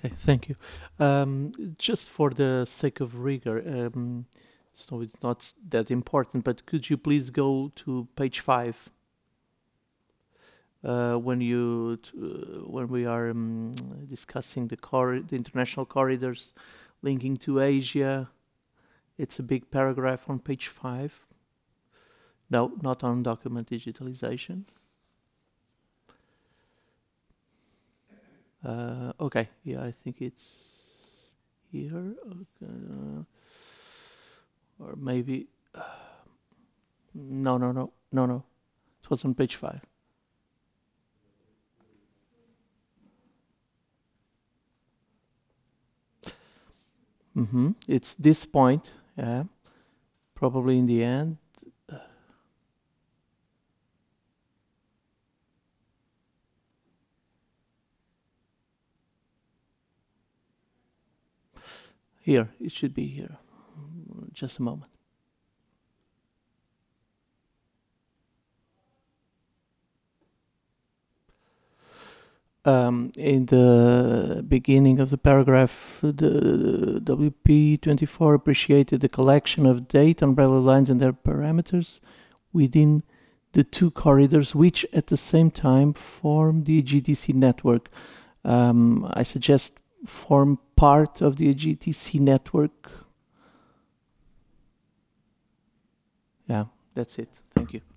Okay, thank you. Just for the sake of rigor, so it's not that important, but could you please go to page 5 when we are discussing the international corridors linking to Asia? It's a big paragraph on page 5. No, not on document digitalization. Okay, yeah, I think it's here. Okay, or maybe no. It was on page 5. It's this point, yeah, probably in the end. Here, it should be here. Just a moment. In the beginning of the paragraph, the WP24 appreciated the collection of data on railway lines and their parameters within the two corridors, which at the same time form the GTC network. I suggest form part of the GTC network. Yeah, that's it. Thank you.